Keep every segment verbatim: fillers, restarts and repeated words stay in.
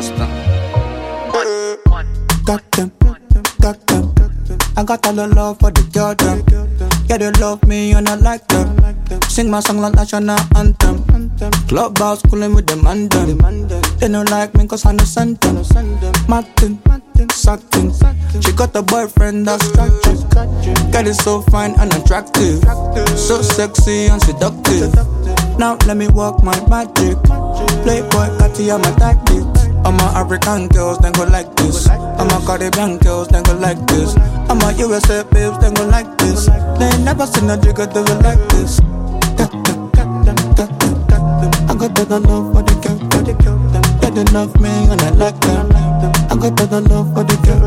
Rasta. Got them, got them. I got all the love for the girl them. Yeah, they love me and I like them. Sing my song like national anthem. Clubhouse coolin' with them and them. They don't like me cause I'm the center. Martin, satin. She got a boyfriend that's structured. Girl is so fine and attractive, so sexy and seductive. Now let me walk my magic. Playboy, Cathy, I'm a tactic. All my African girls, they go like this. All my Caribbean girls, they go like this. All my U S A babes, they go like this. They ain't never seen a jigger do it like this. I got all the love for the girl, for the girl. Yeah, they love me and I like them. I got all the love for the girl.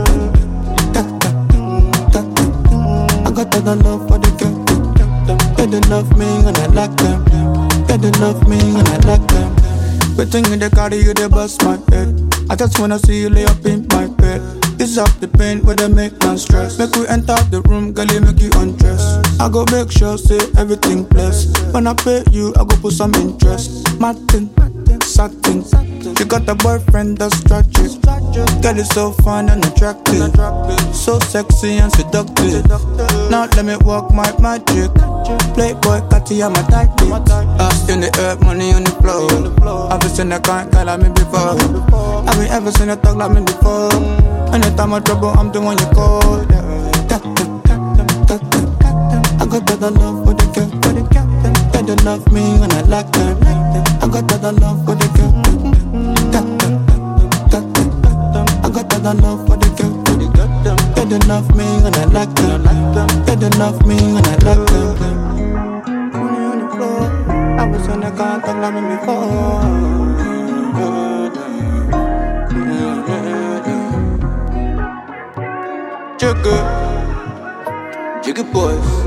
I got all the love for the girl. Yeah, they love me and I like them. Yeah, they love me and I like them. Waiting in the car, you they bust my head. I just wanna see you lay up in my bed. It's up the pain where they make man stress. Make we enter the room, girl, you make you undress. I go make sure, say everything blessed. When I pay you, I go put some interest. Martin, satin. You got a boyfriend that's tragic. Girl is so fun and attractive, so sexy and seductive. Now let me walk my magic. Playboy, Cathy, I'm a tactic. Ass in the air, money on the floor. I've seen a kind girl like me before. Have you ever seen a talk like me before? Anytime I trouble, I'm the one you call. I got all the love for the girl. Yeah, they love me and I like them. I got all the love for the girl. I got all the love for the girl. Yeah, they love me and I like them. Yeah, they love me and I like them. Money on the floor. I was on the car, talk like me before. Jigga, Jigga boys.